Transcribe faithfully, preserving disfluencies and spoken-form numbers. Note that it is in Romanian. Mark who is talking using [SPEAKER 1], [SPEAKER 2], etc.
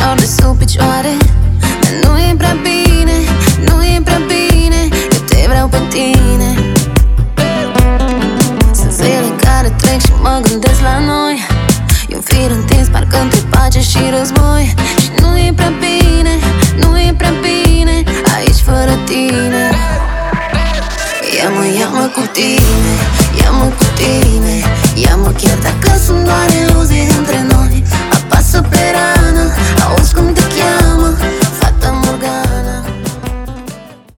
[SPEAKER 1] dor de sub picioare, dar nu e prea bine, nu e prea bine. Eu te vreau pe tine. Sunt zile care trec și mă gândesc la noi. E un fir întins, parcă între pace și război. Și nu e prea bine, nu e prea bine aici fără tine. Ia-mă, ia-mă cu tine, ia-mă cu tine, ia-mă chiar dacă sunt doar iluzii între noi. Apasă pe rană, auzi cum te cheamă.